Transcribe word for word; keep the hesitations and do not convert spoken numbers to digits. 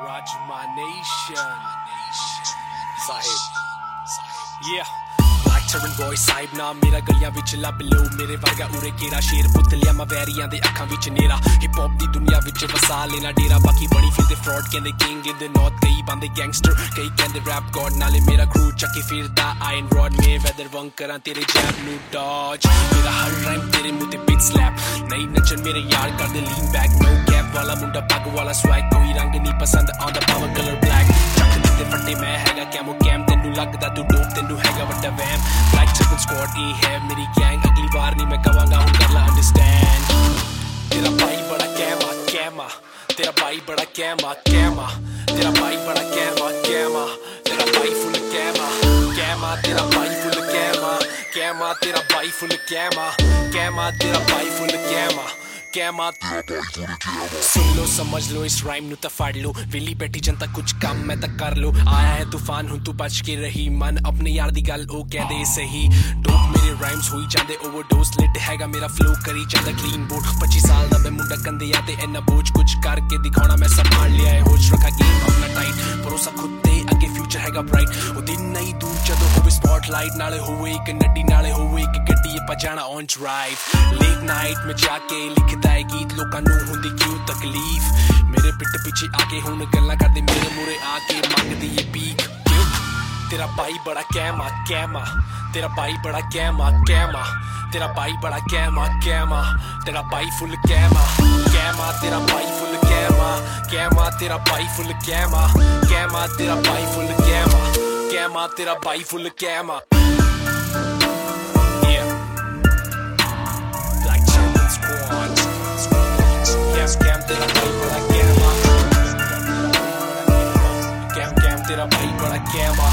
Rajma Nation Sahib Yeah Black Turban Boy Sahib naam mera galiyan vich lab lo mere varga ure kera sher put liya ma wariyan de akhan vich nera hip hop di duniya vich vasa lena dera baki bani firde fraud kende king in the north kai bande gangster kai kende rap god nale mera crew chaki firda iron rod me weather wang karan tere jab nu dodge mera har rhyme tere muh te beat slap nahi nachan mere yaar kar de lean back no cap wala munda pag wala swag koi rang nahi pasand on the power color black chak de fatte main hega camo cam tenu lagda tu dope tenu hega vada vamp Black Turban Squad e hai meri gang agli baar nahi main kavanga hun kar la understand tera bhai bada kema kema tera bhai bada kema kema tera bhai bada kema kema tera bhai full kema kema tera bhai full kema kema tera bhai full kema kema tera bhai full kema कैमा सुन लो समझ लो इस rhyme नु ता फाड़ लो वेली बैठी जनता कुछ काम मैं तक कर लो आया है तूफान हूं तू बच के रही मन अपने यार दी गल ओ कह दे सही डोप मेरे राइम्स हुई जांदे ओवरडोज लिट हैगा मेरा फ्लो करी जांदा क्लीन बोर्ड पच्चीस साल दा मैं मुंडा कंदे याते इन्ना बोझ कुछ करके दिखाना मैं संभाल लिया है होश रखा गेम अपना टाइट भरोसा खुद ते अगे फ्यूचर हैगा ब्राइट ओ दिन नहीं दूर जदों होवे स्पॉटलाइट नाले होवे एक नड्डी नाले होवे एक गड्डी पा जाना ऑन ड्राइव लेट नाइट में जाके लिखदा है गीत लोकां नूं हुंदी क्यों तकलीफ मेरे पिट पीछे आके हुण गल्लां करदे मेरे मुरे आके मंगदी ये पीक क्यों तेरा भाई बड़ा कैमा कैमा तेरा भाई बड़ा कैमा कैमा तेरा भाई बड़ा कैमा कैमा तेरा भाई फुल कैमा कैमा तेरा भाई फुल कैमा कैमा तेरा भाई फुल कैमा कैमा तेरा भाई फुल कैमा कैमा तेरा भाई फुल कैमा Cam tera bhai bada kema Cam cam tera bhai bada kema